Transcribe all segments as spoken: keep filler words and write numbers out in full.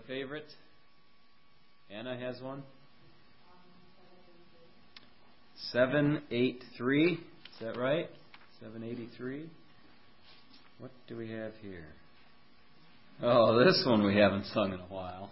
favorite? Anna has one. seven eighty-three. Is that right? seven eighty-three. What do we have here? Oh, this one we haven't sung in a while.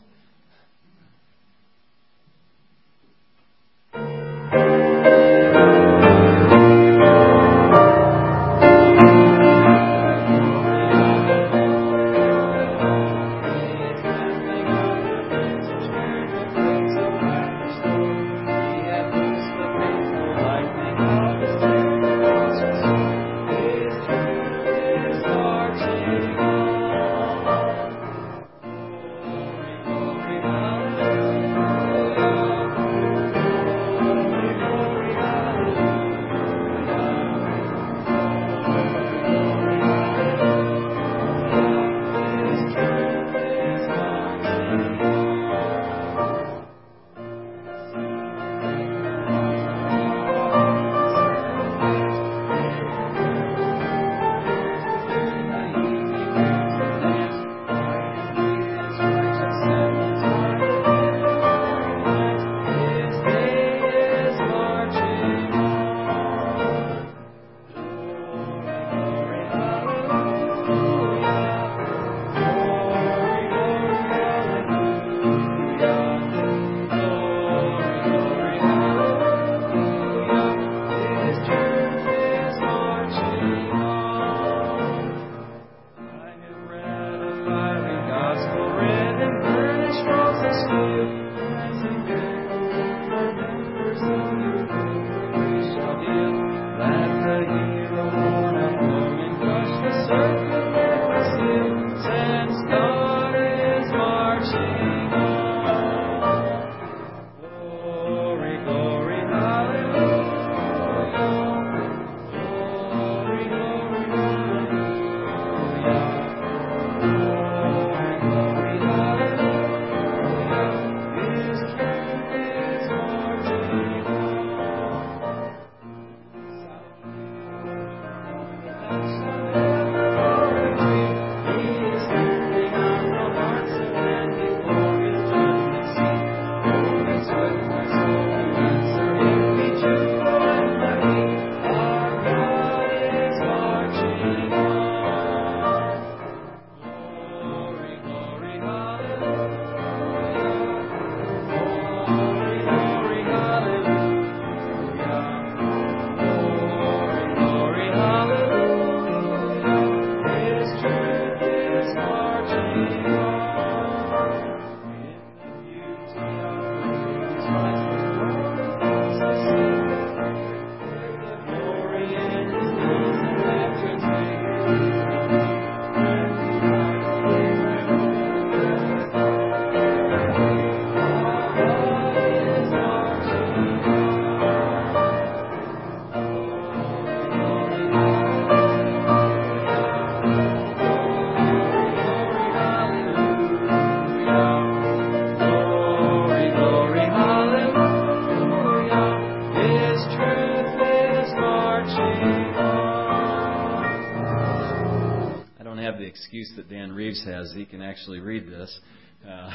That Dan Reeves has. He can actually read this. Uh,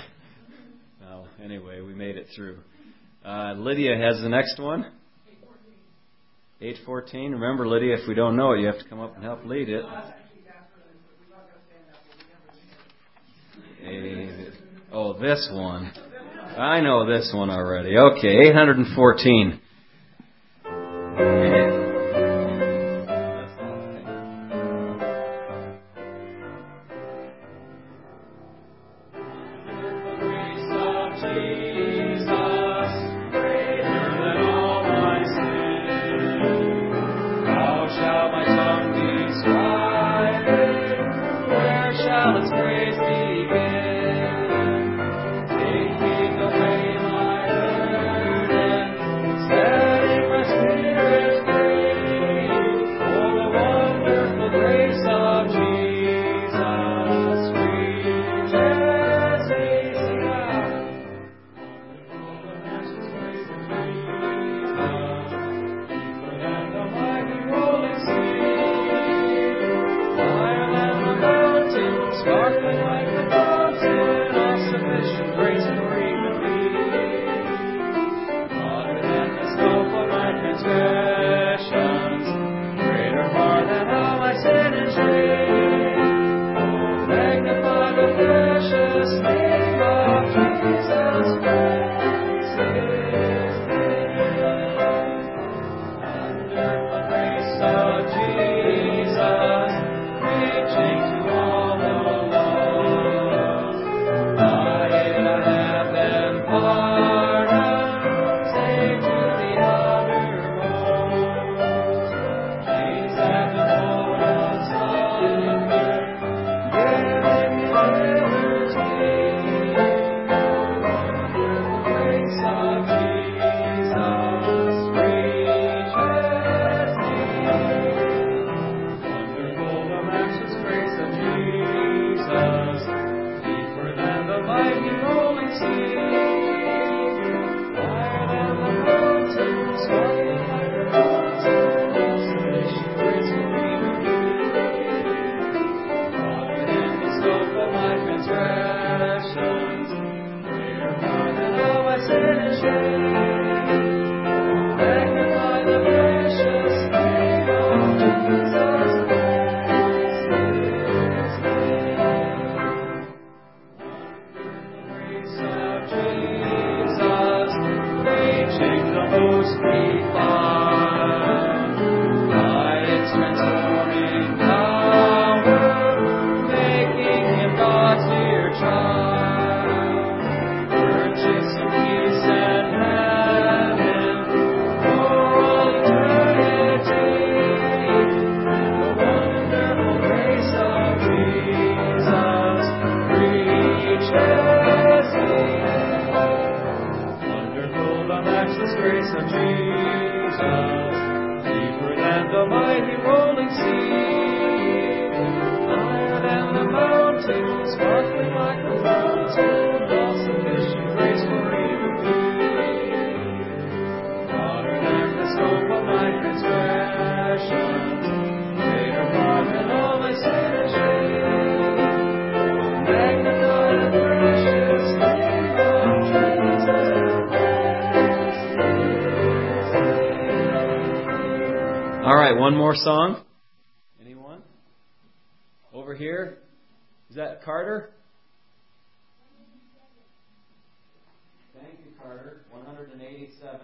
well, anyway, we made it through. Uh, Lydia has the next one. eight fourteen. Remember, Lydia, if we don't know it, you have to come up and help lead it. Eight, oh, this one. I know this one already. Okay, eight fourteen. Sparkling like the fountain, all sufficient. One more song. Anyone? Over here? Is that Carter? Thank you, Carter. one eighty-seven.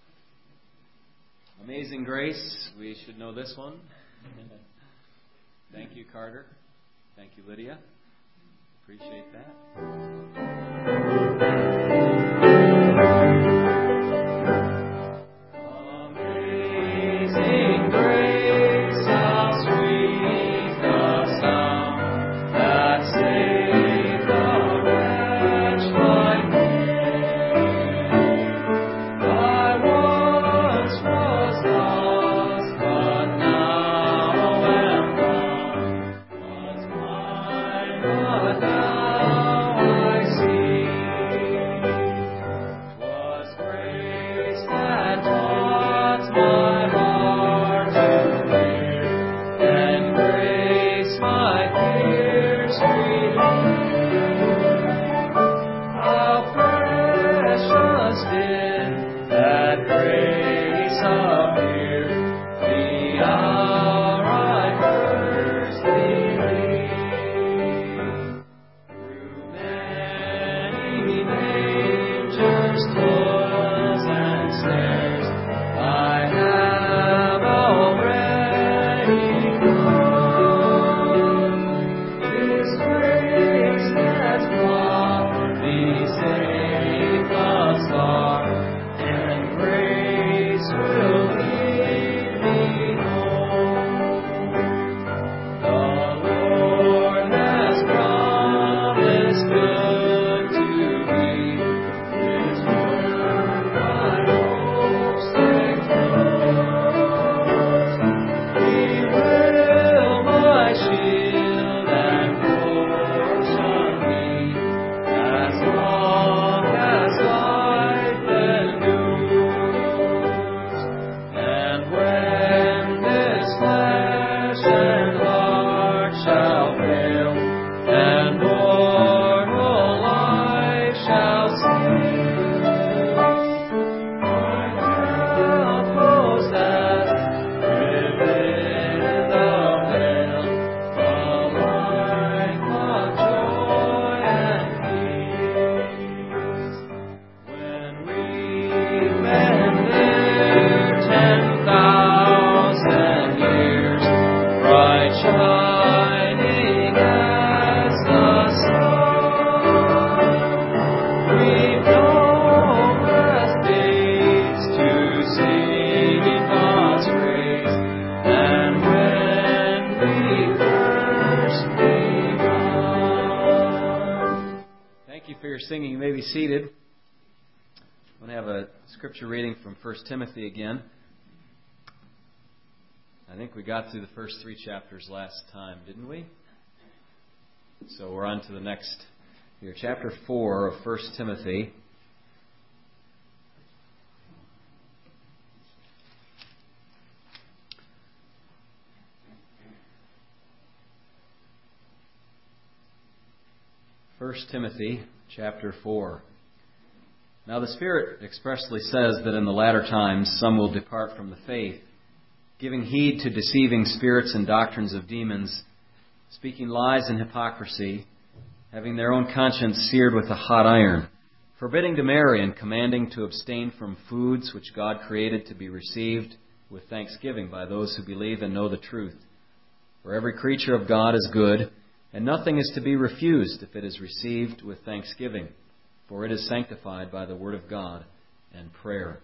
Amazing Grace. We should know this one. Thank you, Carter. Thank you, Lydia. Appreciate that. Singing, you may be seated. I'm going to have a scripture reading from First Timothy again. I think we got through the first three chapters last time, didn't we? So we're on to the next Here, chapter four of First Timothy. First Timothy, chapter four. Now the Spirit expressly says that in the latter times some will depart from the faith, giving heed to deceiving spirits and doctrines of demons, speaking lies and hypocrisy, having their own conscience seared with a hot iron, forbidding to marry and commanding to abstain from foods which God created to be received with thanksgiving by those who believe and know the truth. For every creature of God is good, and nothing is to be refused if it is received with thanksgiving, for it is sanctified by the word of God and prayer.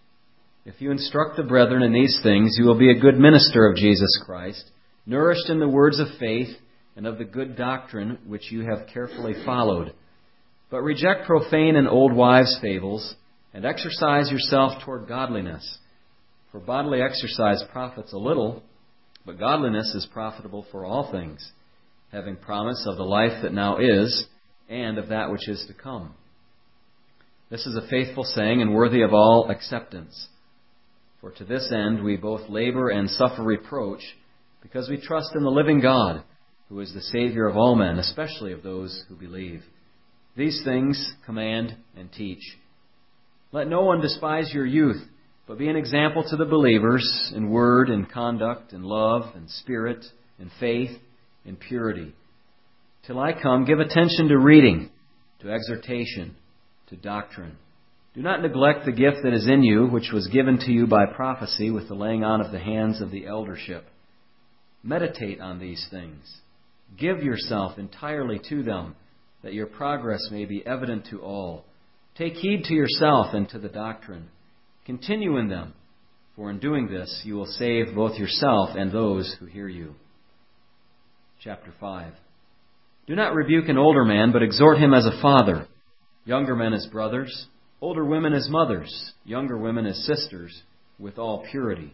If you instruct the brethren in these things, you will be a good minister of Jesus Christ, nourished in the words of faith and of the good doctrine which you have carefully followed. But reject profane and old wives' fables, and exercise yourself toward godliness. For bodily exercise profits a little, but godliness is profitable for all things, having promise of the life that now is, and of that which is to come. This is a faithful saying and worthy of all acceptance. For to this end we both labor and suffer reproach, because we trust in the living God, who is the Savior of all men, especially of those who believe. These things command and teach. Let no one despise your youth, but be an example to the believers in word and conduct and love and spirit and faith and purity. Till I come, give attention to reading, to exhortation, to doctrine. Do not neglect the gift that is in you, which was given to you by prophecy with the laying on of the hands of the eldership. Meditate on these things. Give yourself entirely to them, that your progress may be evident to all. Take heed to yourself and to the doctrine. Continue in them, for in doing this you will save both yourself and those who hear you. Chapter five. Do not rebuke an older man, but exhort him as a father, younger men as brothers, older women as mothers, younger women as sisters, with all purity.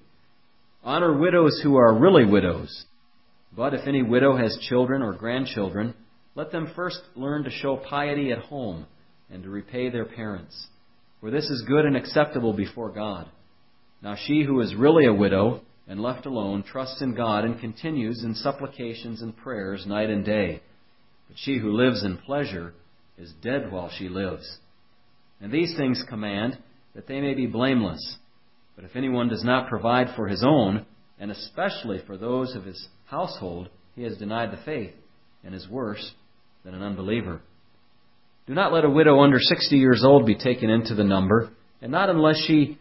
Honor widows who are really widows. But if any widow has children or grandchildren, let them first learn to show piety at home and to repay their parents. For this is good and acceptable before God. Now she who is really a widow and left alone trusts in God and continues in supplications and prayers night and day. But she who lives in pleasure is dead while she lives. And these things command that they may be blameless. But if anyone does not provide for his own, and especially for those of his household, he has denied the faith and is worse than an unbeliever. Do not let a widow under sixty years old be taken into the number, and not unless she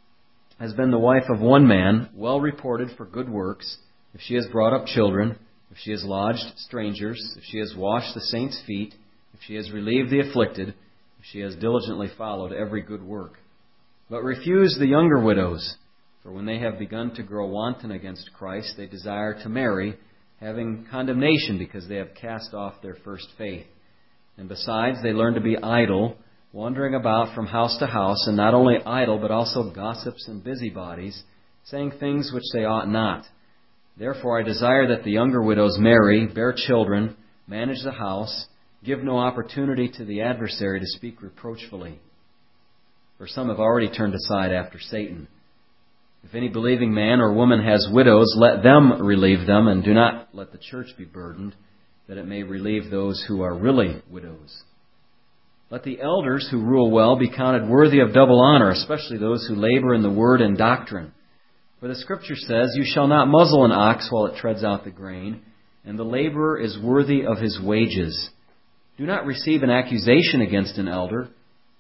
has been the wife of one man, well reported for good works, if she has brought up children, if she has lodged strangers, if she has washed the saints' feet, if she has relieved the afflicted, if she has diligently followed every good work. But refuse the younger widows, for when they have begun to grow wanton against Christ, they desire to marry, having condemnation because they have cast off their first faith. And besides, they learn to be idle, wandering about from house to house, and not only idle, but also gossips and busybodies, saying things which they ought not. Therefore I desire that the younger widows marry, bear children, manage the house, give no opportunity to the adversary to speak reproachfully. For some have already turned aside after Satan. If any believing man or woman has widows, let them relieve them, and do not let the church be burdened, that it may relieve those who are really widows. Let the elders who rule well be counted worthy of double honor, especially those who labor in the word and doctrine. For the Scripture says, "You shall not muzzle an ox while it treads out the grain, and the laborer is worthy of his wages. Do not receive an accusation against an elder,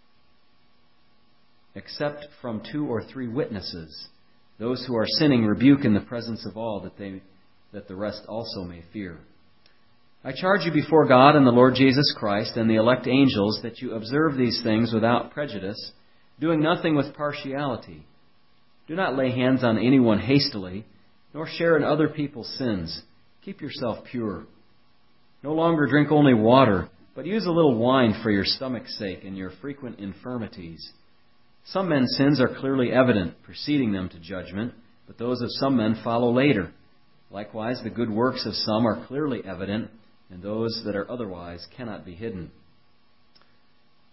except from two or three witnesses. Those who are sinning rebuke in the presence of all, that they that the rest also may fear. I charge you before God and the Lord Jesus Christ and the elect angels that you observe these things without prejudice, doing nothing with partiality. Do not lay hands on anyone hastily, nor share in other people's sins. Keep yourself pure. No longer drink only water, but use a little wine for your stomach's sake and your frequent infirmities. Some men's sins are clearly evident, preceding them to judgment, but those of some men follow later. Likewise, the good works of some are clearly evident, and those that are otherwise cannot be hidden.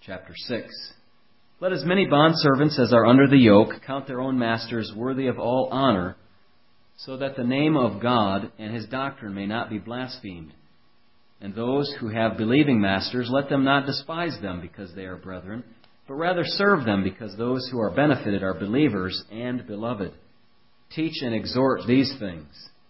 chapter six. Let as many bondservants as are under the yoke count their own masters worthy of all honor, so that the name of God and His doctrine may not be blasphemed. And those who have believing masters, let them not despise them because they are brethren, but rather serve them because those who are benefited are believers and beloved. Teach and exhort these things.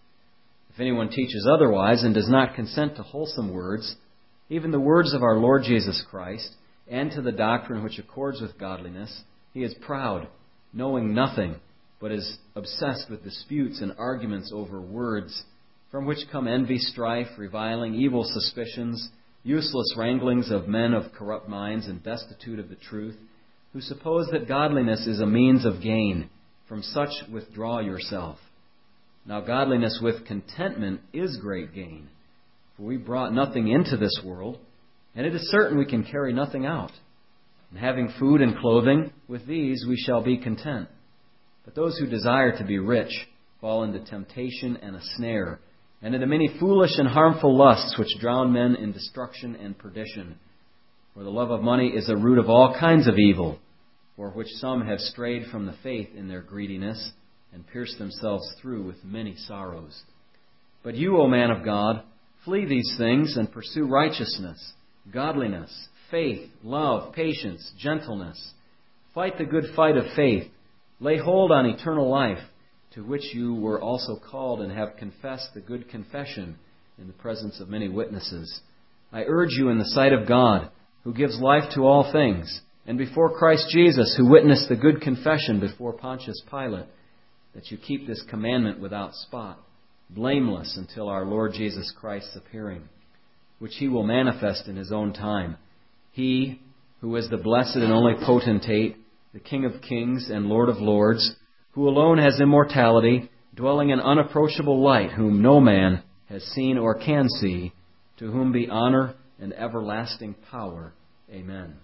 If anyone teaches otherwise and does not consent to wholesome words, even the words of our Lord Jesus Christ, and to the doctrine which accords with godliness, he is proud, knowing nothing, but is obsessed with disputes and arguments over words, from which come envy, strife, reviling, evil suspicions, useless wranglings of men of corrupt minds and destitute of the truth, who suppose that godliness is a means of gain. From such withdraw yourself. Now godliness with contentment is great gain. For we brought nothing into this world, and it is certain we can carry nothing out. And having food and clothing, with these we shall be content. But those who desire to be rich fall into temptation and a snare, and into many foolish and harmful lusts which drown men in destruction and perdition. For the love of money is a root of all kinds of evil, for which some have strayed from the faith in their greediness, and pierced themselves through with many sorrows. But you, O man of God, flee these things and pursue righteousness, godliness, faith, love, patience, gentleness. Fight the good fight of faith. Lay hold on eternal life, to which you were also called and have confessed the good confession in the presence of many witnesses. I urge you in the sight of God, who gives life to all things, and before Christ Jesus, who witnessed the good confession before Pontius Pilate, that you keep this commandment without spot, blameless until our Lord Jesus Christ's appearing, which He will manifest in His own time. He, who is the blessed and only potentate, the King of kings and Lord of lords, who alone has immortality, dwelling in unapproachable light, whom no man has seen or can see, to whom be honor and everlasting power. Amen.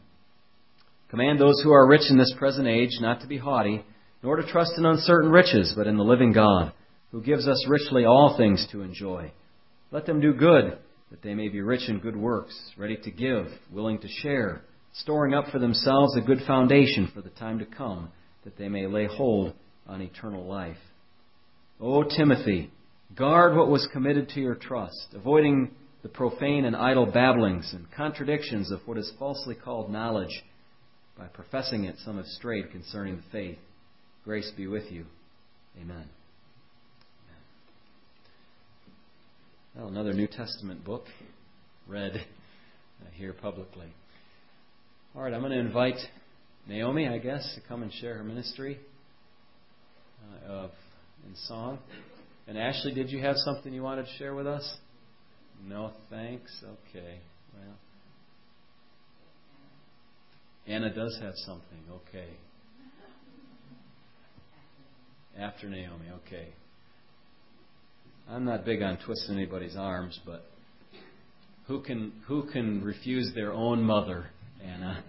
Command those who are rich in this present age not to be haughty, nor to trust in uncertain riches, but in the living God, who gives us richly all things to enjoy. Let them do good, that they may be rich in good works, ready to give, willing to share, storing up for themselves a good foundation for the time to come, that they may lay hold on eternal life. O Timothy, guard what was committed to your trust, avoiding the profane and idle babblings and contradictions of what is falsely called knowledge. By professing it, some have strayed concerning the faith. Grace be with you. Amen. Well, another New Testament book read uh, here publicly. All right, I'm going to invite Naomi, I guess, to come and share her ministry uh, of in song. And Ashley, did you have something you wanted to share with us? No, thanks. Okay. Well, Anna does have something. Okay. After Naomi. Okay. I'm not big on twisting anybody's arms, but who can who can refuse their own mother, Anna?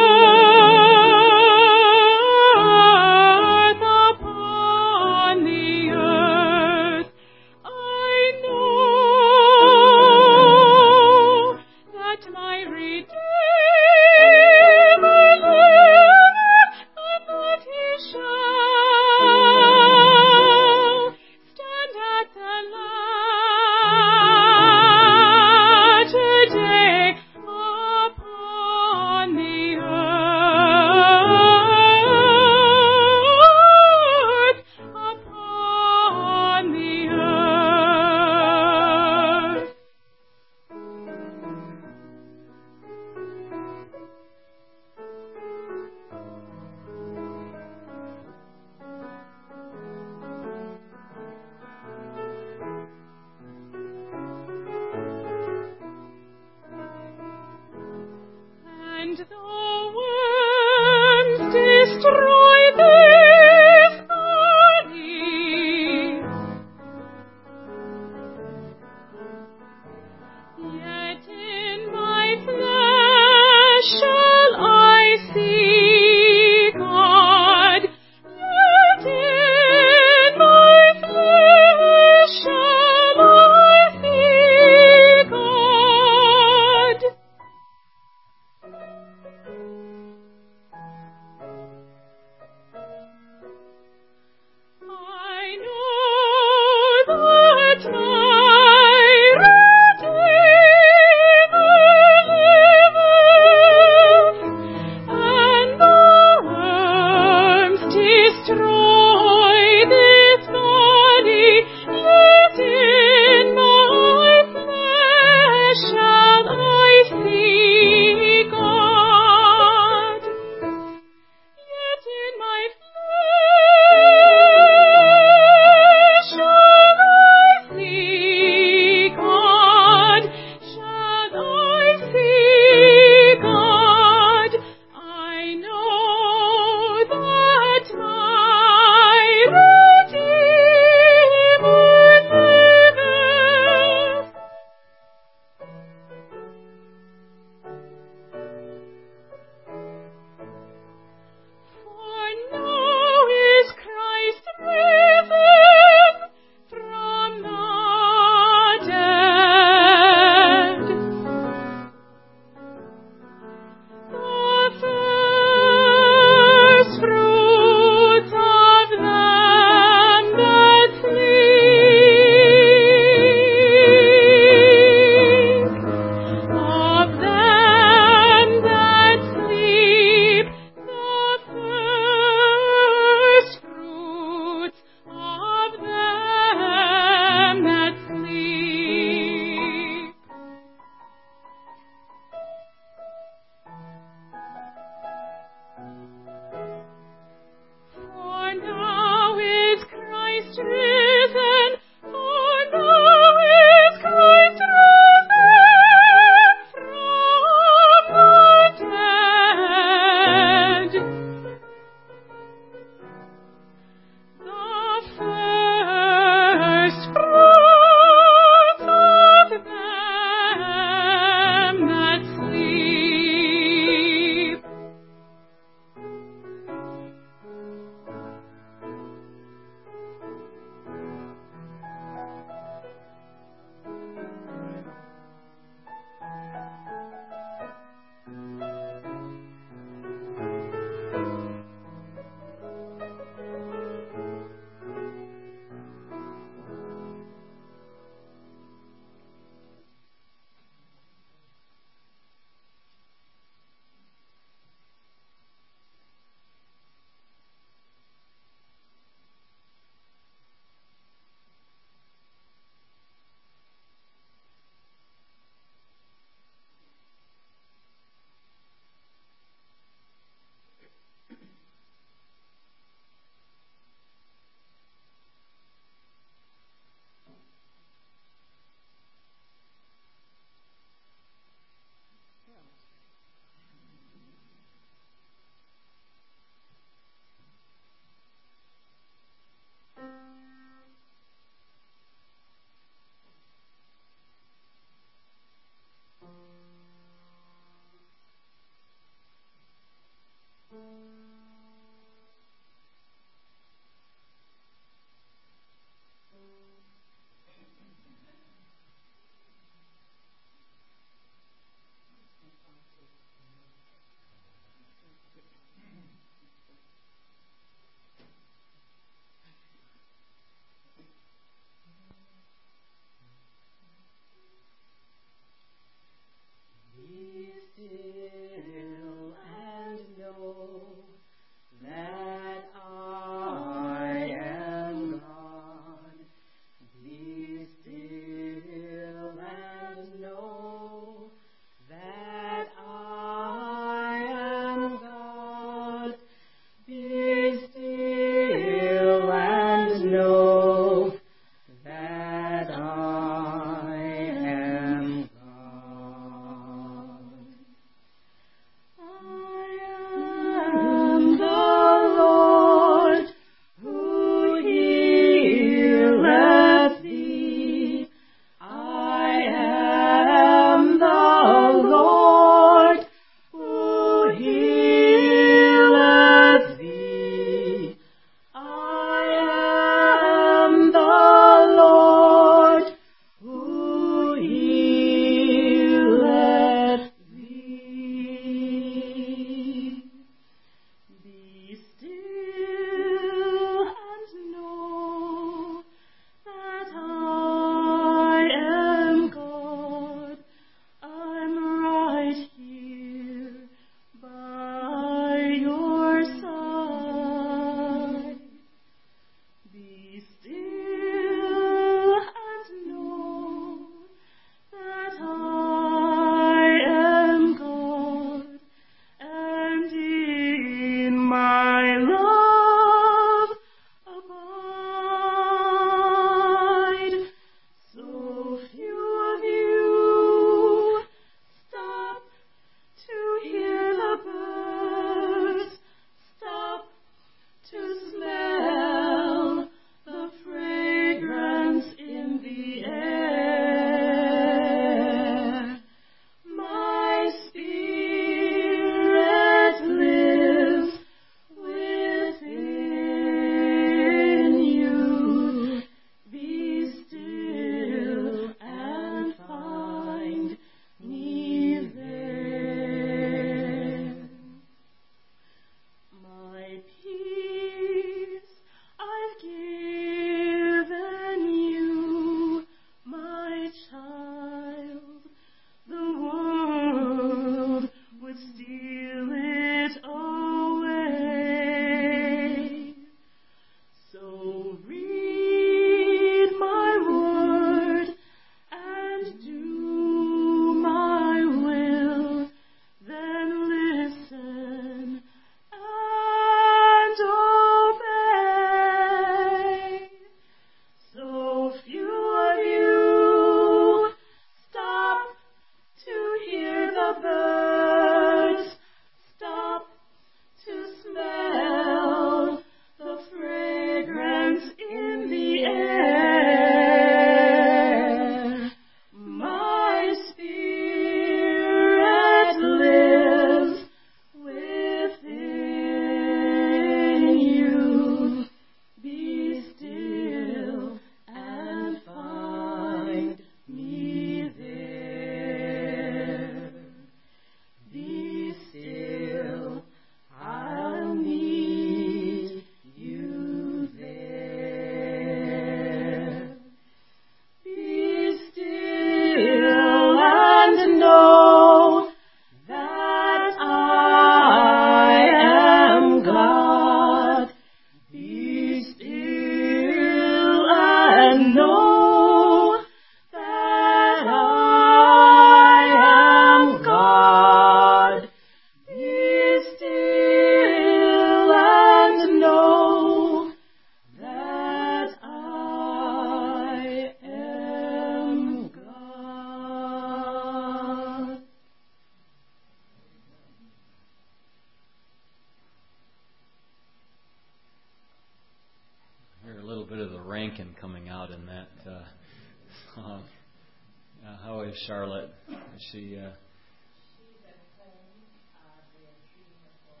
Rankin coming out in that uh, song. Uh, how is Charlotte? Is she? Uh, She's at home. Uh, they're treating her for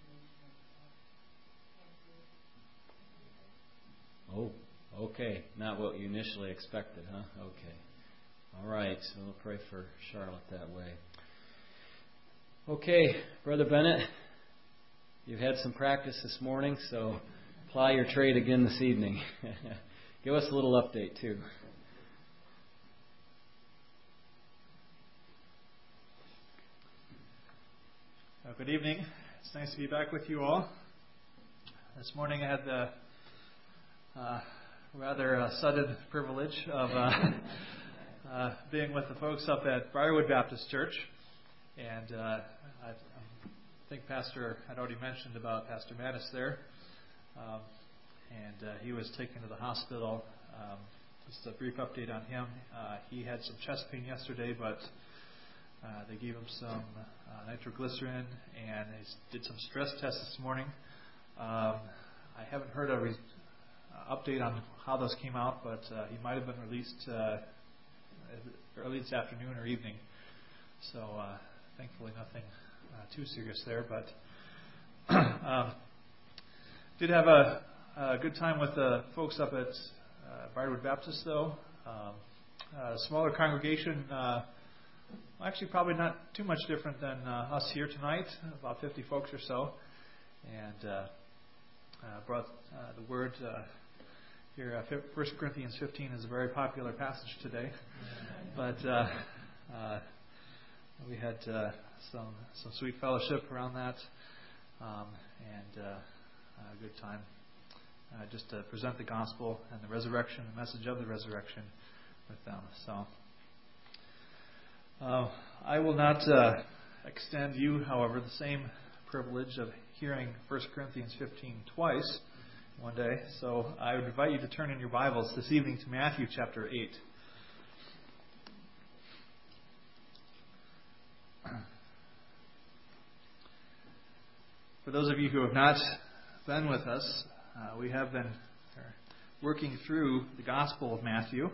inflammation of cancer. oh, okay. Not what you initially expected, huh? Okay. All right. So we'll pray for Charlotte that way. Okay, Brother Bennett, you've had some practice this morning, so ply your trade again this evening. Give us a little update, too. Uh, good evening. It's nice to be back with you all. This morning I had the uh, rather uh, sudden privilege of uh, uh, being with the folks up at Briarwood Baptist Church. And uh, I think Pastor had already mentioned about Pastor Mattis there. Um, and uh, he was taken to the hospital. Um, just a brief update on him. Uh, he had some chest pain yesterday, but Uh, they gave him some uh, nitroglycerin, and they did some stress tests this morning. Um, I haven't heard a re- uh, update on how those came out, but uh, he might have been released uh, early this afternoon or evening. So uh, thankfully nothing uh, too serious there. But um, did have a, a good time with the folks up at uh, Briarwood Baptist, though. Um, a smaller congregation. Uh, Well, actually, probably not too much different than uh, us here tonight, about fifty folks or so. And uh, uh, brought uh, the word uh, here. Uh, First Corinthians fifteen is a very popular passage today. But uh, uh, we had uh, some some sweet fellowship around that, um, and uh, a good time uh, just to present the gospel and the resurrection, the message of the resurrection with them. So. Uh, I will not uh, extend you, however, the same privilege of hearing First Corinthians fifteen twice one day. So I would invite you to turn in your Bibles this evening to Matthew chapter eight. For those of you who have not been with us, uh, we have been working through the Gospel of Matthew.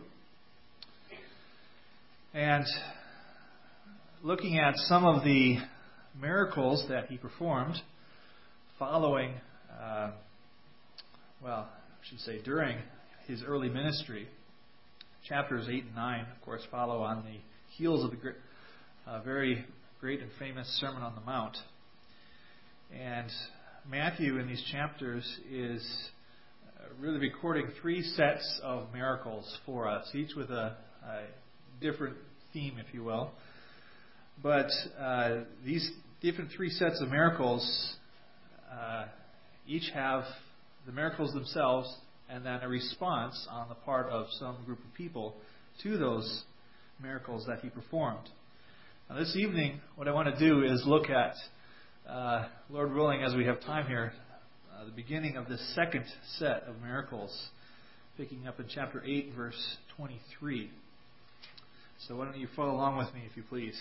And looking at some of the miracles that he performed following, uh, well, I should say during his early ministry. Chapters eight and nine, of course, follow on the heels of the great, uh, very great and famous Sermon on the Mount. And Matthew in these chapters is really recording three sets of miracles for us, each with a, a different theme, if you will. But uh, these different three sets of miracles uh, each have the miracles themselves and then a response on the part of some group of people to those miracles that he performed. Now, this evening, what I want to do is look at, uh, Lord willing, as we have time here, uh, the beginning of the second set of miracles, picking up in chapter eight, verse twenty-three. So why don't you follow along with me, if you please.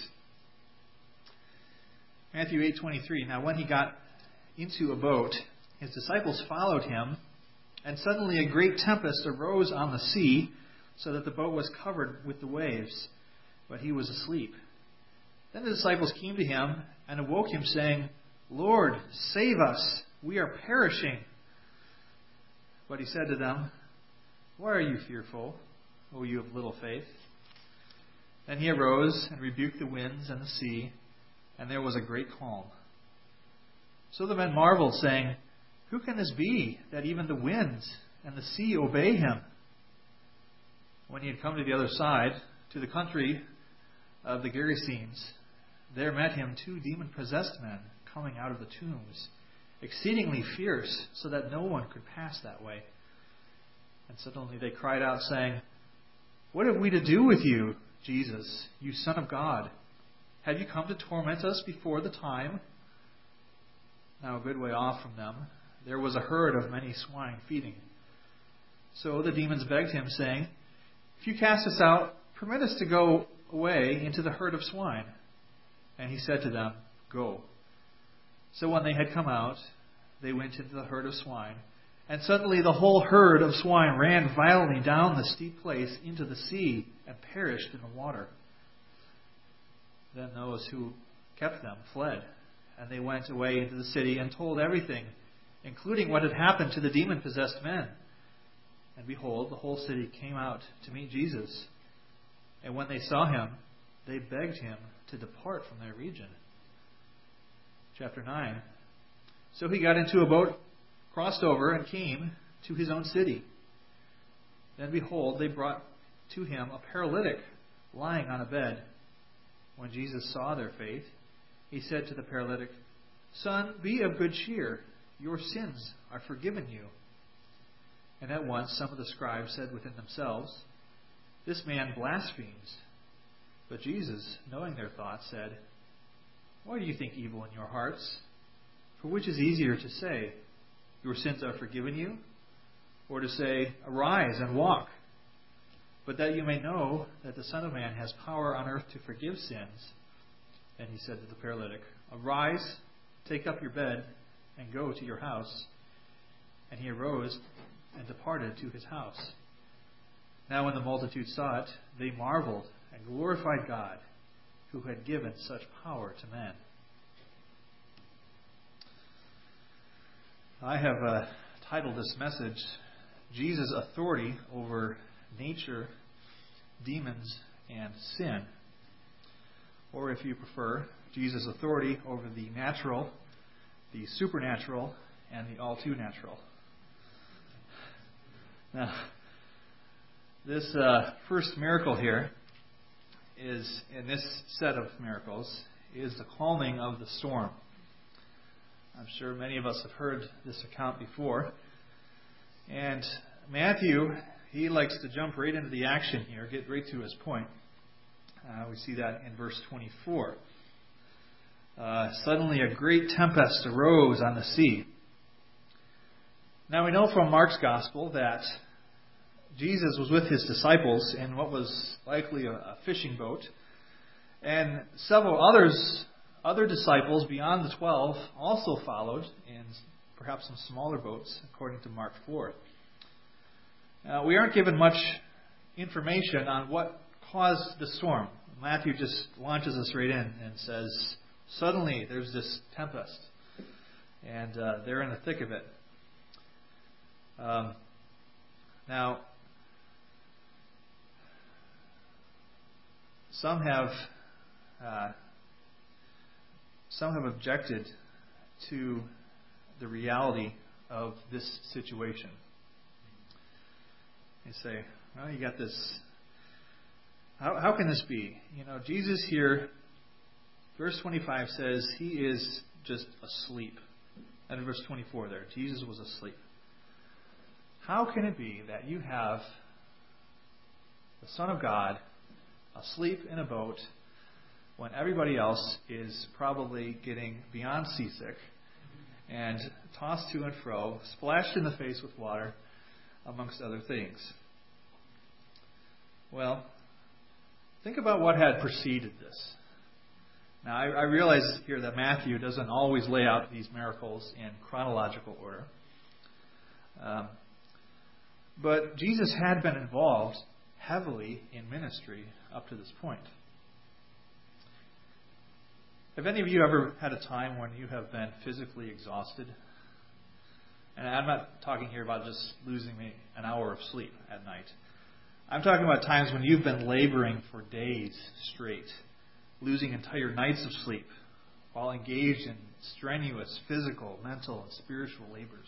Matthew eight twenty-three. Now when he got into a boat, his disciples followed him, and suddenly a great tempest arose on the sea, so that the boat was covered with the waves, but he was asleep. Then the disciples came to him and awoke him, saying, "Lord, save us, we are perishing." But he said to them, "Why are you fearful, O you of little faith?" Then he arose and rebuked the winds and the sea, and there was a great calm. So the men marveled, saying, "Who can this be, that even the winds and the sea obey him?" When he had come to the other side, to the country of the Gerasenes, there met him two demon-possessed men coming out of the tombs, exceedingly fierce, so that no one could pass that way. And suddenly they cried out, saying, "What have we to do with you, Jesus, you Son of God? Have you come to torment us before the time?" Now a good way off from them, there was a herd of many swine feeding. So the demons begged him, saying, "If you cast us out, permit us to go away into the herd of swine." And he said to them, "Go." So when they had come out, they went into the herd of swine, And suddenly the whole herd of swine ran violently down the steep place into the sea and perished in the water. Then those who kept them fled, and they went away into the city and told everything, including what had happened to the demon-possessed men. And behold, the whole city came out to meet Jesus. And when they saw him, they begged him to depart from their region. Chapter nine. So he got into a boat, crossed over, and came to his own city. Then behold, they brought to him a paralytic lying on a bed. When Jesus saw their faith, he said to the paralytic, "Son, be of good cheer. Your sins are forgiven you." And at once some of the scribes said within themselves, "This man blasphemes." But Jesus, knowing their thoughts, said, "Why do you think evil in your hearts? For which is easier to say, 'Your sins are forgiven you,' or to say, 'Arise and walk'? But that you may know that the Son of Man has power on earth to forgive sins." And he said to the paralytic, "Arise, take up your bed, and go to your house." And he arose and departed to his house. Now when the multitude saw it, they marveled and glorified God, who had given such power to men. I have uh, titled this message, Jesus' Authority Over Nature, Demons, and Sin. Or if you prefer, Jesus' authority over the natural, the supernatural, and the all-too-natural. Now, this uh, first miracle here is, in this set of miracles, is the calming of the storm. I'm sure many of us have heard this account before. And Matthew, he likes to jump right into the action here, get right to his point. Uh, we see that in verse twenty-four. Uh, Suddenly a great tempest arose on the sea. Now we know from Mark's Gospel that Jesus was with his disciples in what was likely a, a fishing boat. And several others, other disciples beyond the twelve also followed in perhaps some smaller boats, according to Mark four. Uh, we aren't given much information on what caused the storm. Matthew just launches us right in and says, suddenly there's this tempest. And uh, they're in the thick of it. Um, now, some have uh, some have objected to the reality of this situation. They say, well, you got this. How, how can this be? You know, Jesus here, verse twenty-five says he is just asleep. And in verse twenty-four there, Jesus was asleep. How can it be that you have the Son of God asleep in a boat when everybody else is probably getting beyond seasick and tossed to and fro, splashed in the face with water, amongst other things? Well, think about what had preceded this. Now, I, I realize here that Matthew doesn't always lay out these miracles in chronological order. Um, but Jesus had been involved heavily in ministry up to this point. Have any of you ever had a time when you have been physically exhausted? And I'm not talking here about just losing an hour of sleep at night. I'm talking about times when you've been laboring for days straight, losing entire nights of sleep, while engaged in strenuous physical, mental, and spiritual labors.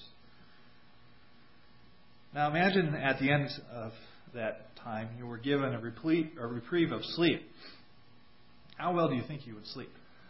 Now imagine at the end of that time you were given a reprieve, a reprieve of sleep. How well do you think you would sleep?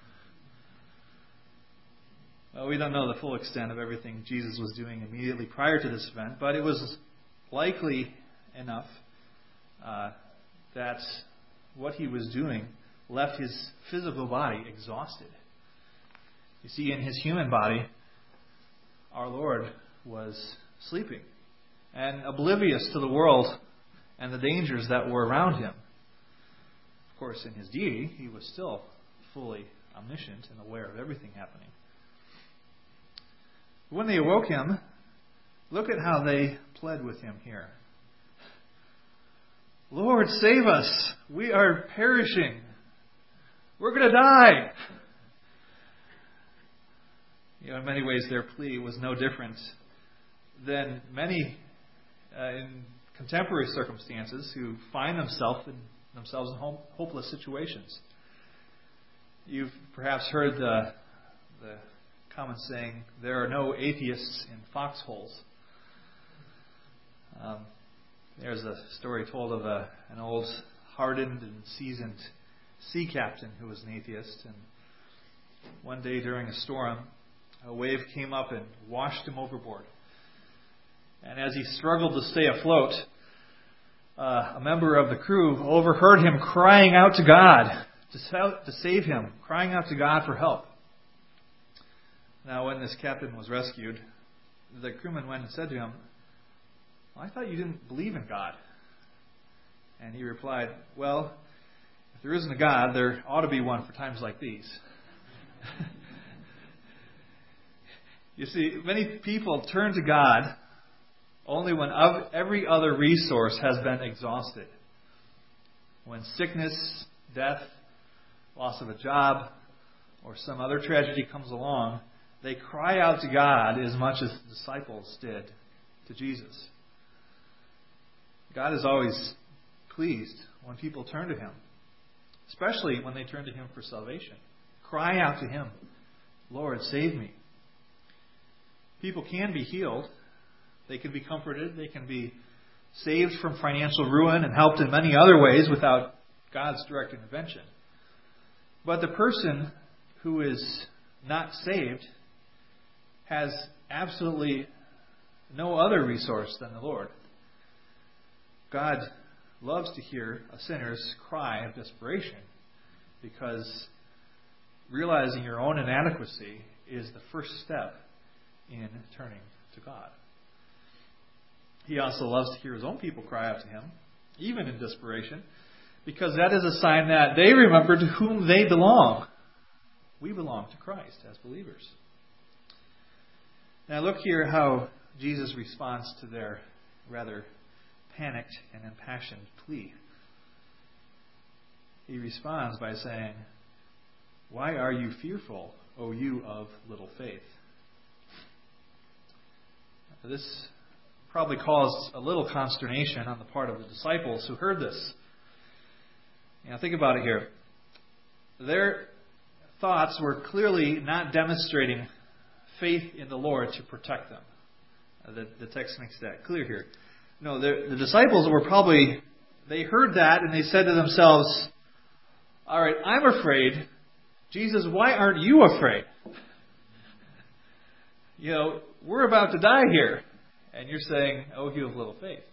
Well, we don't know the full extent of everything Jesus was doing immediately prior to this event, but it was likely enough uh, that what he was doing left his physical body exhausted. You see, in his human body, our Lord was sleeping and oblivious to the world and the dangers that were around him. Of course, in his deity, he was still fully omniscient and aware of everything happening. When they awoke him, Look at how they pled with him here. Lord, save us. We are perishing. We're going to die. You know, in many ways, their plea was no different than many uh, in contemporary circumstances who find themselves in, themselves in home, hopeless situations. You've perhaps heard the, the common saying, there are no atheists in foxholes. Um, there's a story told of a, an old, hardened and seasoned sea captain who was an atheist. And one day during a storm, a wave came up and washed him overboard. And as he struggled to stay afloat, uh, a member of the crew overheard him crying out to God to, to save him, crying out to God for help. Now, when this captain was rescued, the crewman went and said to him, well, I thought you didn't believe in God. And he replied, well, if there isn't a God, there ought to be one for times like these. You see, many people turn to God only when every other resource has been exhausted. When sickness, death, loss of a job, or some other tragedy comes along, they cry out to God as much as the disciples did to Jesus. God is always pleased when people turn to Him, especially when they turn to Him for salvation. Cry out to Him, Lord, save me. People can be healed. They can be comforted. They can be saved from financial ruin and helped in many other ways without God's direct intervention. But the person who is not saved has absolutely no other resource than the Lord. God loves to hear a sinner's cry of desperation because realizing your own inadequacy is the first step in turning to God. He also loves to hear His own people cry out to Him, even in desperation, because that is a sign that they remember to whom they belong. We belong to Christ as believers. Now look here how Jesus responds to their rather panicked and impassioned plea. He responds by saying, why are you fearful, O you of little faith? This probably caused a little consternation on the part of the disciples who heard this. Now think about it here. Their thoughts were clearly not demonstrating faith in the Lord to protect them. The, the text makes that clear here. No, the, the disciples were probably, they heard that and they said to themselves, all right, I'm afraid. Jesus, why aren't you afraid? You know, we're about to die here. And you're saying, oh, you have little faith.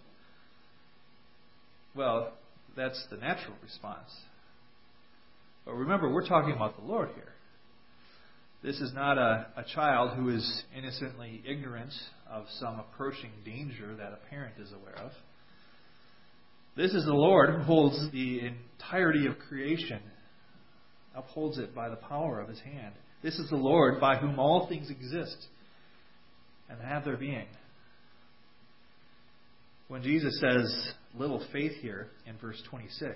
Well, that's the natural response. But remember, we're talking about the Lord here. This is not a, a child who is innocently ignorant of some approaching danger that a parent is aware of. This is the Lord who holds the entirety of creation, upholds it by the power of His hand. This is the Lord by whom all things exist and have their being. When Jesus says little faith here in verse twenty-six,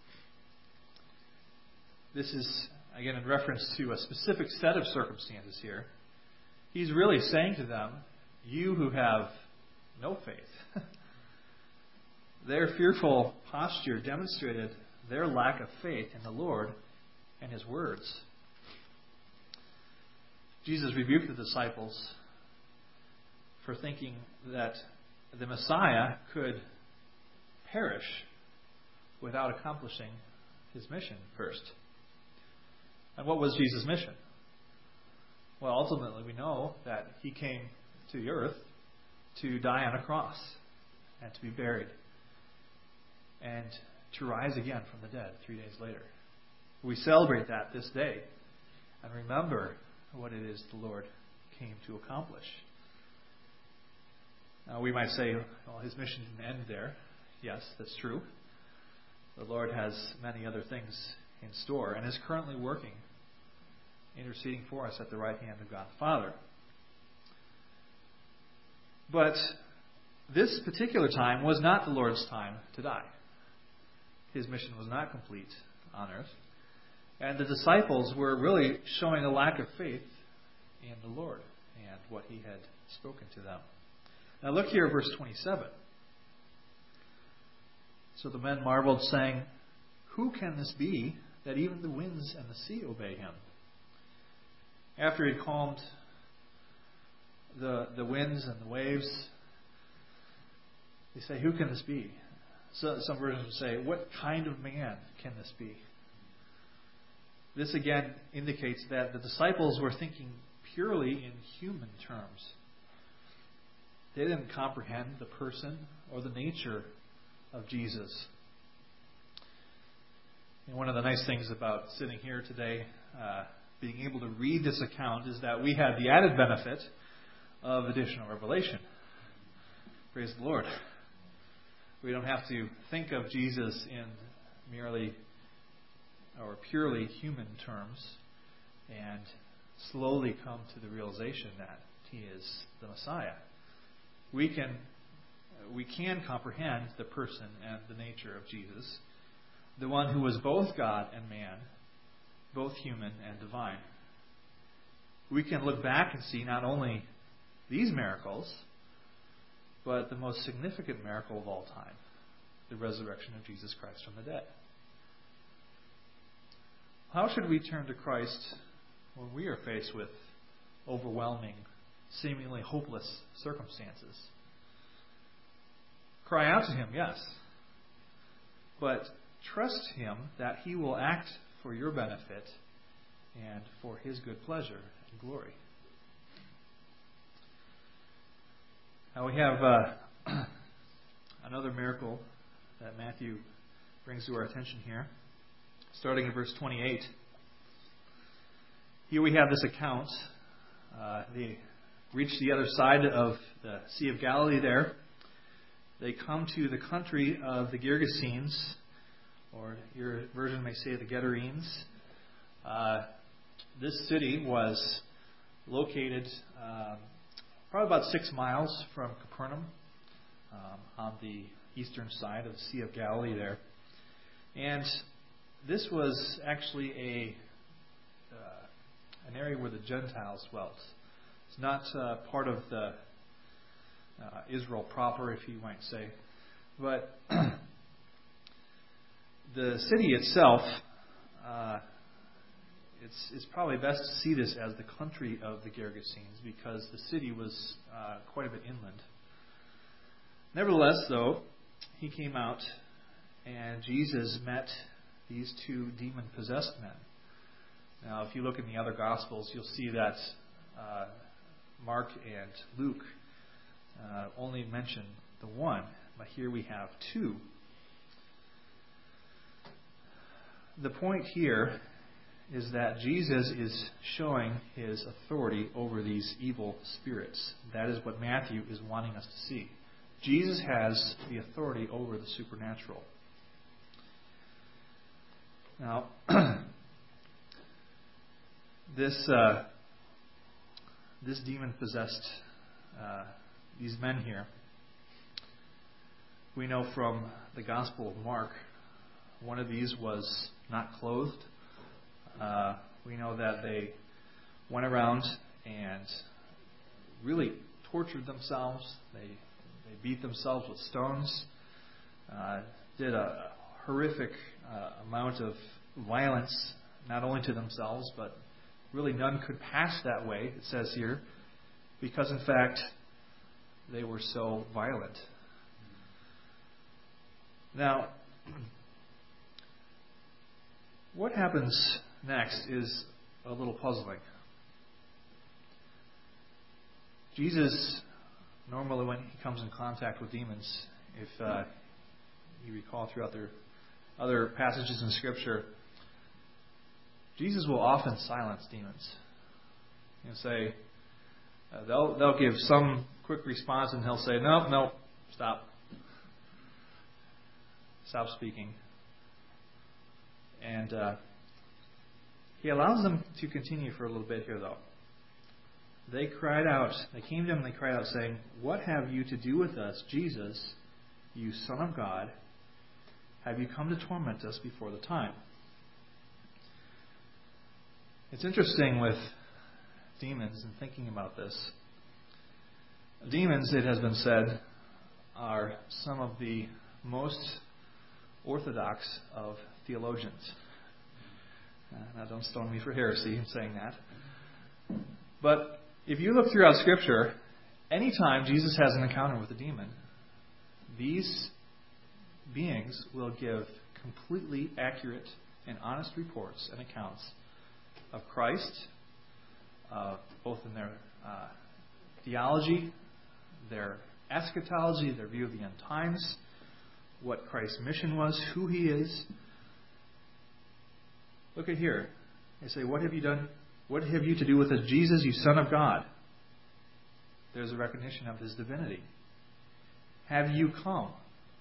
this is, again, in reference to a specific set of circumstances here. He's really saying to them, you who have no faith. Their fearful posture demonstrated their lack of faith in the Lord and His words. Jesus rebuked the disciples for thinking that the Messiah could perish without accomplishing His mission first. And what was Jesus' mission? Well, ultimately we know that He came to the earth to die on a cross and to be buried and to rise again from the dead three days later. We celebrate that this day and remember what it is the Lord came to accomplish. Now, we might say, well, His mission didn't end there. Yes, that's true. The Lord has many other things in store and is currently working, interceding for us at the right hand of God the Father. But this particular time was not the Lord's time to die. His mission was not complete on earth. And the disciples were really showing a lack of faith in the Lord and what He had spoken to them. Now look here at verse twenty-seven. So the men marveled, saying, "Who can this be, that even the winds and the sea obey Him?" After He had calmed the, the winds and the waves, they say, "Who can this be?" So, some versions would say, "What kind of man can this be?" This again indicates that the disciples were thinking purely in human terms. They didn't comprehend the person or the nature of Jesus. And one of the nice things about sitting here today, uh, being able to read this account, is that we have the added benefit of additional revelation. Praise the Lord. We don't have to think of Jesus in merely or purely human terms and slowly come to the realization that He is the Messiah. We can we can comprehend the person and the nature of Jesus, the one who was both God and man, both human and divine. We can look back and see not only these miracles, but the most significant miracle of all time, the resurrection of Jesus Christ from the dead. How should we turn to Christ when we are faced with overwhelming, seemingly hopeless circumstances? Cry out to Him, yes. But trust Him that He will act for your benefit and for His good pleasure and glory. Now we have uh, another miracle that Matthew brings to our attention here, starting in verse twenty-eight. Here we have this account. Uh, they reach the other side of the Sea of Galilee there. They come to the country of the Gergesenes, or your version may say the Gadarenes. Uh, this city was located um, probably about six miles from Capernaum, um, on the eastern side of the Sea of Galilee there. And this was actually a uh, an area where the Gentiles dwelt. It's not uh, part of the uh, Israel proper, if you might say. But the city itself, uh, it's, it's probably best to see this as the country of the Gergesenes, because the city was uh, quite a bit inland. Nevertheless, though, He came out and Jesus met these two demon-possessed men. Now, if you look in the other Gospels, you'll see that uh, Mark and Luke uh, only mention the one, but here we have two. The point here is that Jesus is showing His authority over these evil spirits. That is what Matthew is wanting us to see. Jesus has the authority over the supernatural. Now, this uh, this demon-possessed, uh, these men here, we know from the Gospel of Mark, one of these was not clothed. Uh, we know that they went around and really tortured themselves. They they beat themselves with stones. Uh, did a horrific uh, amount of violence, not only to themselves, but really none could pass that way, it says here, because in fact they were so violent. Now, what happens next is a little puzzling. Jesus, normally when He comes in contact with demons, if uh, you recall throughout their other passages in Scripture, Jesus will often silence demons. He'll say, uh, they'll they'll give some quick response, and He'll say, no, no, stop. Stop speaking. And uh, He allows them to continue for a little bit here, though. they cried out, they came to him and they cried out, saying, "What have you to do with us, Jesus, you Son of God? Have you come to torment us before the time?" It's interesting with demons and thinking about this. Demons, it has been said, are some of the most orthodox of theologians. Uh, now, don't stone me for heresy in saying that. But if you look throughout Scripture, anytime Jesus has an encounter with a demon, these beings will give completely accurate and honest reports and accounts of Christ, uh, both in their uh, theology, their eschatology, their view of the end times, what Christ's mission was, who He is. Look at here. They say, "What have you done? What have you to do with us, Jesus, you Son of God?" There's a recognition of His divinity. "Have you come?"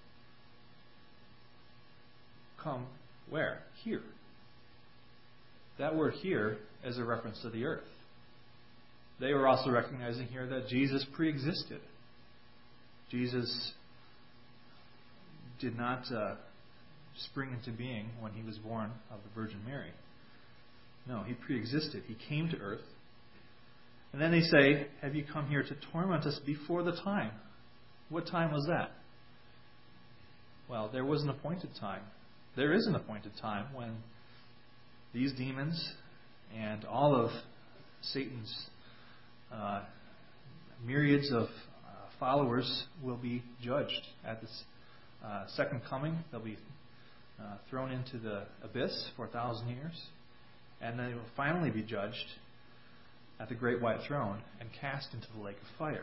Come where? Here. That word "here" is a reference to the earth. They were also recognizing here that Jesus pre-existed. Jesus did not uh, spring into being when He was born of the Virgin Mary. No, He pre-existed. He came to earth. And then they say, "Have you come here to torment us before the time?" What time was that? Well, there was an appointed time. There is an appointed time when these demons and all of Satan's uh, myriads of uh, followers will be judged at this uh, second coming. They'll be uh, thrown into the abyss for a thousand years, and they will finally be judged at the great white throne and cast into the lake of fire.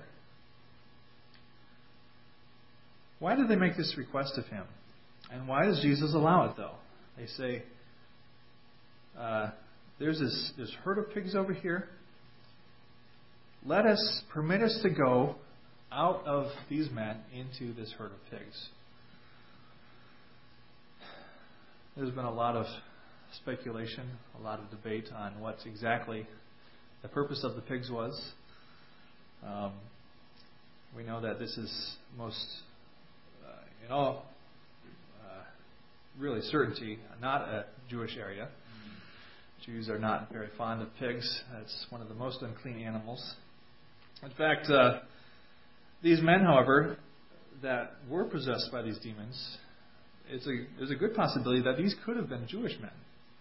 Why did they make this request of Him? And why does Jesus allow it, though? They say, uh, there's this, this herd of pigs over here. Let us, permit us to go out of these men into this herd of pigs. There's been a lot of speculation, a lot of debate on what exactly the purpose of the pigs was. Um, we know that this is most, uh, in all uh, really certainty, not a Jewish area. Jews are not very fond of pigs. It's one of the most unclean animals. In fact, uh, these men, however, that were possessed by these demons, it's a, there's a good possibility that these could have been Jewish men.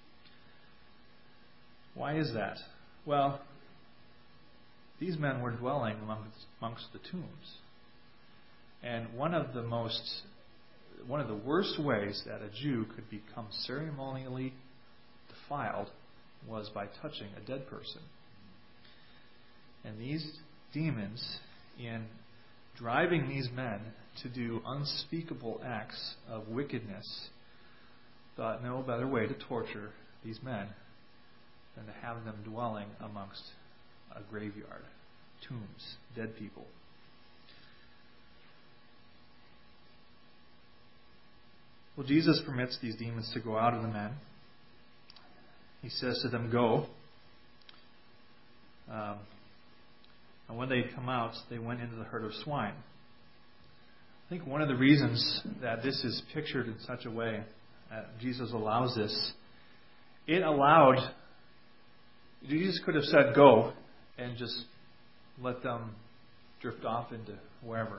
Why is that? Well, these men were dwelling amongst, amongst the tombs. And one of the most, one of the worst ways that a Jew could become ceremonially defiled was by touching a dead person. And these demons, in driving these men to do unspeakable acts of wickedness, thought no better way to torture these men than to have them dwelling amongst a graveyard, tombs, dead people. Well, Jesus permits these demons to go out of the men. He says to them, "Go." Um, and when they come out, they went into the herd of swine. I think one of the reasons that this is pictured in such a way, that Jesus allows this, it allowed, Jesus could have said, "Go," and just let them drift off into wherever.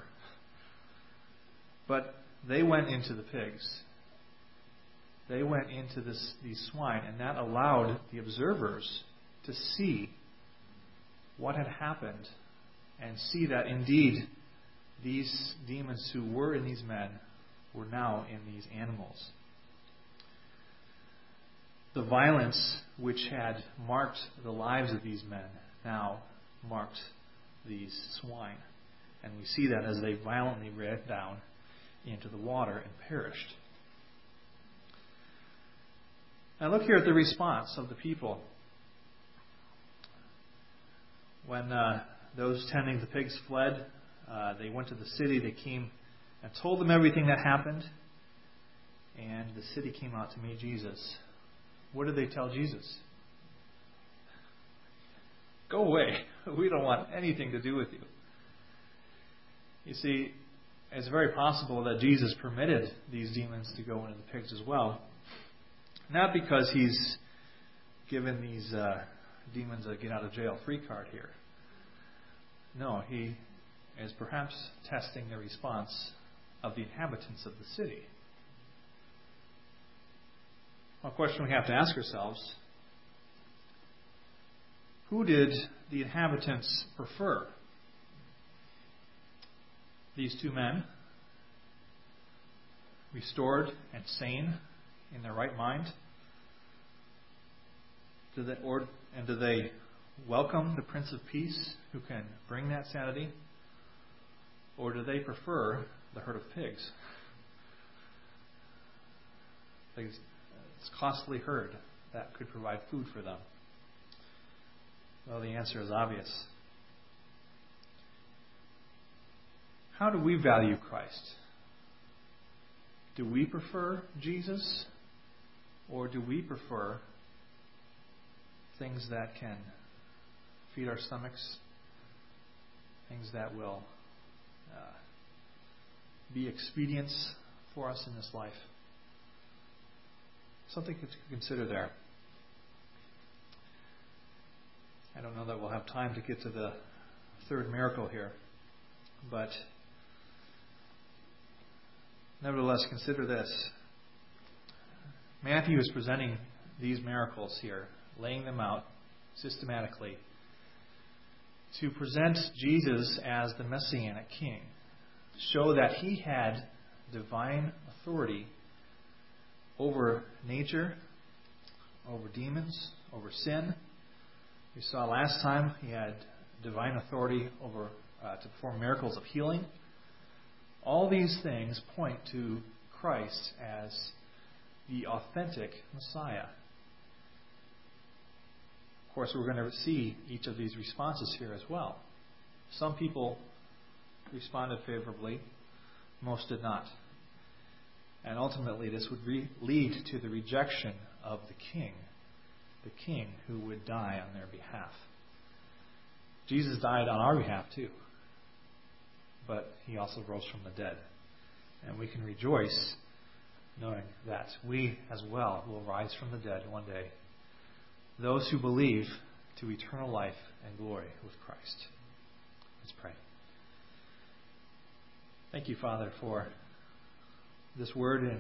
But they went into the pigs. They went into this, these swine, and that allowed the observers to see what had happened and see that indeed these demons who were in these men were now in these animals. The violence which had marked the lives of these men now marked these swine. And we see that as they violently ran down into the water and perished. Now look here at the response of the people. When uh, those tending the pigs fled, uh, they went to the city. They came and told them everything that happened. And the city came out to meet Jesus. What did they tell Jesus? Go away. We don't want anything to do with you. You see, it's very possible that Jesus permitted these demons to go into the pigs as well. Not because he's given these uh, demons a get-out-of-jail-free card here. No, he is perhaps testing the response of the inhabitants of the city. One question we have to ask ourselves: who did the inhabitants prefer? These two men, restored and sane in their right mind? Do they, or, and do they welcome the Prince of Peace who can bring that sanity? Or do they prefer the herd of pigs? It's costly herd that could provide food for them. Well, the answer is obvious. How do we value Christ? Do we prefer Jesus? Or do we prefer things that can feed our stomachs? Things that will uh, be expedients for us in this life? Something to consider there. I don't know that we'll have time to get to the third miracle here, but nevertheless, consider this. Matthew is presenting these miracles here, laying them out systematically to present Jesus as the Messianic King, show that he had divine authority over nature, over demons, over sin. We saw last time he had divine authority over uh, to perform miracles of healing. All these things point to Christ as the authentic Messiah. Of course, we're going to see each of these responses here as well. Some people responded favorably, most did not. And ultimately, this would re- lead to the rejection of the king, the king who would die on their behalf. Jesus died on our behalf too, but he also rose from the dead. And we can rejoice knowing that we as well will rise from the dead one day, those who believe, to eternal life and glory with Christ. Let's pray. Thank you, Father, for this word in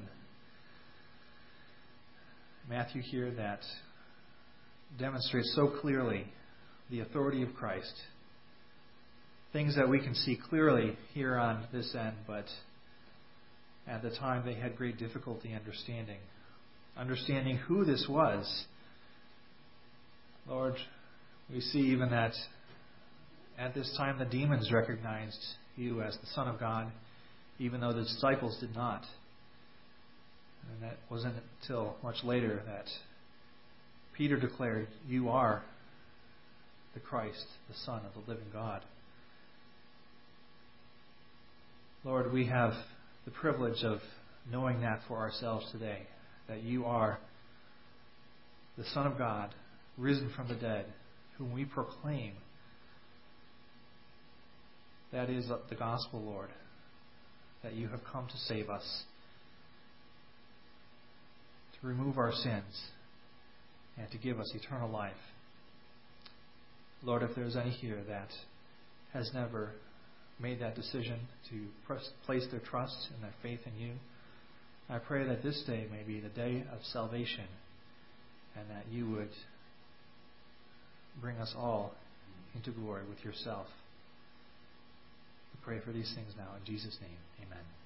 Matthew here that demonstrates so clearly the authority of Christ. Things that we can see clearly here on this end, but at the time they had great difficulty understanding. Understanding who this was. Lord, we see even that at this time the demons recognized you as the Son of God, even though the disciples did not. And that wasn't until much later that Peter declared, "You are the Christ, the Son of the living God." Lord, we have the privilege of knowing that for ourselves today, that you are the Son of God, risen from the dead, whom we proclaim. That is the gospel, Lord, that you have come to save us, to remove our sins, and to give us eternal life. Lord, if there's any here that has never made that decision to place their trust and their faith in you, I pray that this day may be the day of salvation, and that you would bring us all into glory with yourself. We pray for these things now in Jesus' name. Amen.